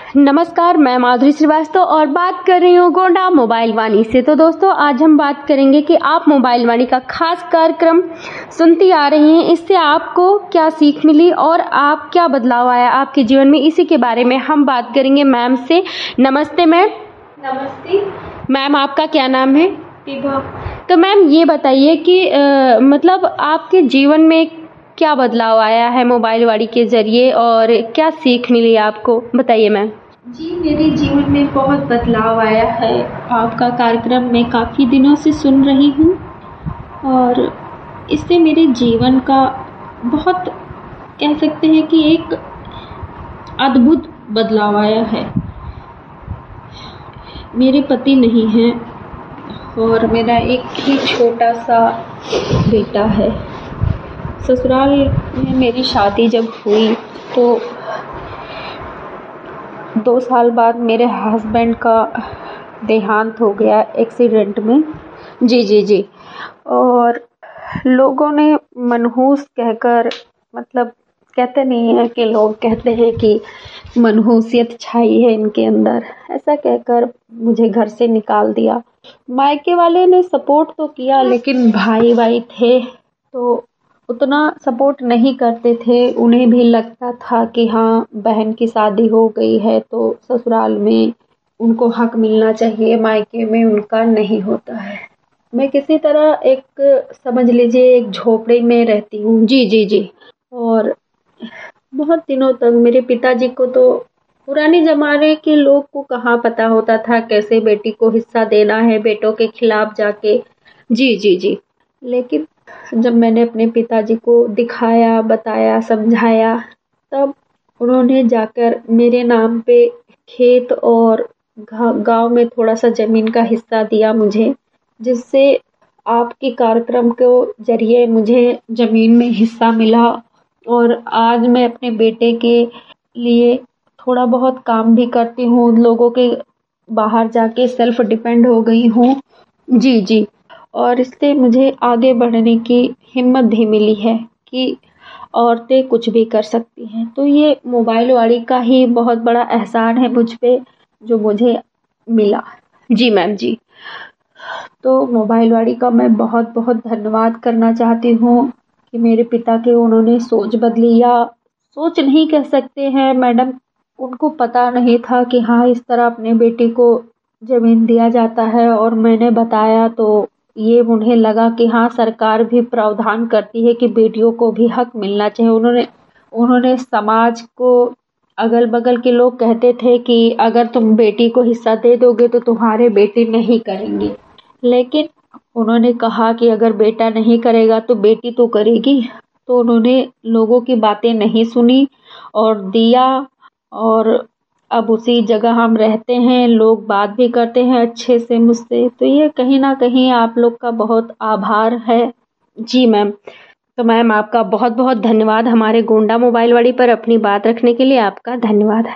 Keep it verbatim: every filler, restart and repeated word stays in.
नमस्कार, मैं माधुरी श्रीवास्तव और बात कर रही हूँ गोंडा मोबाइल वाणी से। तो दोस्तों, आज हम बात करेंगे कि आप मोबाइल वाणी का खास कार्यक्रम सुनती आ रही हैं, इससे आपको क्या सीख मिली और आप क्या बदलाव आया आपके जीवन में, इसी के बारे में हम बात करेंगे मैम से। नमस्ते मैम। नमस्ते मैम, आपका क्या नाम है? विभा। तो मैम ये बताइए कि आ, मतलब आपके जीवन में क्या बदलाव आया है मोबाइल वाणी के जरिए और क्या सीख मिली आपको, बताइए मैम। जी, मेरे जीवन में बहुत बदलाव आया है। आपका कार्यक्रम मैं काफ़ी दिनों से सुन रही हूँ और इससे मेरे जीवन का बहुत, कह सकते हैं कि एक अद्भुत बदलाव आया है। मेरे पति नहीं हैं और मेरा एक ही छोटा सा बेटा है। ससुराल में मेरी शादी जब हुई तो दो साल बाद मेरे हस्बैंड का देहांत हो गया एक्सीडेंट में। जी जी जी और लोगों ने मनहूस कहकर, मतलब कहते नहीं है कि लोग कहते हैं कि मनहूसियत छाई है इनके अंदर, ऐसा कहकर मुझे घर से निकाल दिया। मायके वाले ने सपोर्ट तो किया, लेकिन भाई भाई थे तो उतना सपोर्ट नहीं करते थे। उन्हें भी लगता था कि हाँ, बहन की शादी हो गई है तो ससुराल में उनको हक मिलना चाहिए, मायके में उनका नहीं होता है। मैं किसी तरह एक, समझ लीजिए, एक झोपड़ी में रहती हूँ। जी जी जी और बहुत दिनों तक मेरे पिताजी को तो, पुराने जमाने के लोग को कहाँ पता होता था कैसे बेटी को हिस्सा देना है, बेटों के खिलाफ जाके। जी जी जी लेकिन जब मैंने अपने पिताजी को दिखाया, बताया, समझाया, तब उन्होंने जाकर मेरे नाम पे खेत और गांव में थोड़ा सा ज़मीन का हिस्सा दिया मुझे, जिससे आपके कार्यक्रम के जरिए मुझे ज़मीन में हिस्सा मिला और आज मैं अपने बेटे के लिए थोड़ा बहुत काम भी करती हूँ, लोगों के बाहर जाके सेल्फ डिपेंड हो गई हूँ। जी जी और इससे मुझे आगे बढ़ने की हिम्मत भी मिली है कि औरतें कुछ भी कर सकती हैं। तो ये मोबाइल वाणी का ही बहुत बड़ा एहसान है मुझ पे, जो मुझे मिला। जी मैम जी तो मोबाइल वाणी का मैं बहुत बहुत धन्यवाद करना चाहती हूँ कि मेरे पिता के उन्होंने सोच बदली, या सोच नहीं कह सकते हैं मैडम, उनको पता नहीं था कि हाँ, इस तरह अपने बेटे को ज़मीन दिया जाता है। और मैंने बताया तो ये उन्हें लगा कि हाँ, सरकार भी प्रावधान करती है कि बेटियों को भी हक मिलना चाहिए। उन्होंने उन्होंने समाज को, अगल बगल के लोग कहते थे कि अगर तुम बेटी को हिस्सा दे दोगे तो तुम्हारे बेटी नहीं करेंगे, लेकिन उन्होंने कहा कि अगर बेटा नहीं करेगा तो बेटी तो करेगी। तो उन्होंने लोगों की बातें नहीं सुनी और दिया, और अब उसी जगह हम रहते हैं, लोग बात भी करते हैं अच्छे से मुझसे। तो ये कहीं ना कहीं आप लोग का बहुत आभार है। जी मैम। तो मैम, आपका बहुत बहुत धन्यवाद हमारे गोंडा मोबाइल वाणी पर अपनी बात रखने के लिए। आपका धन्यवाद।